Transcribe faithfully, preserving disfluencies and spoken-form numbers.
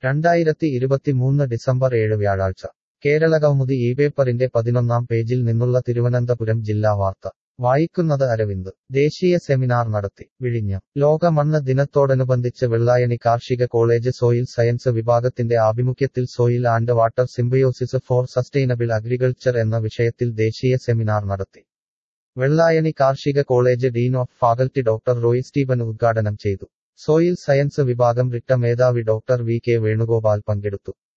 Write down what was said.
രണ്ടായിരത്തി ഇരുപത്തിമൂന്ന് ഡിസംബർ ഏഴ് വ്യാഴാഴ്ച കേരളകൗമുദി ഈ പേപ്പറിന്റെ പതിനൊന്നാം പേജിൽ നിന്നുള്ള തിരുവനന്തപുരം ജില്ലാ വാർത്ത വായിക്കുന്നത് അരവിന്ദ് ദേശീയ സെമിനാർ നടത്തി വിഴിഞ്ഞം ലോക മണ്ണ് ദിനത്തോടനുബന്ധിച്ച് വെള്ളായണി കാർഷിക കോളേജ് സോയിൽ സയൻസ് വിഭാഗത്തിന്റെ ആഭിമുഖ്യത്തിൽ soil and water symbiosis for sustainable agriculture എന്ന വിഷയത്തിൽ ദേശീയ സെമിനാർ നടത്തി. വെള്ളായണി കാർഷിക college dean of faculty doctor Roy Steven ഉദ്ഘാടനം ചെയ്തു. സോയിൽ സയൻസ് വിഭാഗം റിട്ട മേധാവി ഡോക്ടർ വി കെ വേണുഗോപാൽ പങ്കെടുത്തു.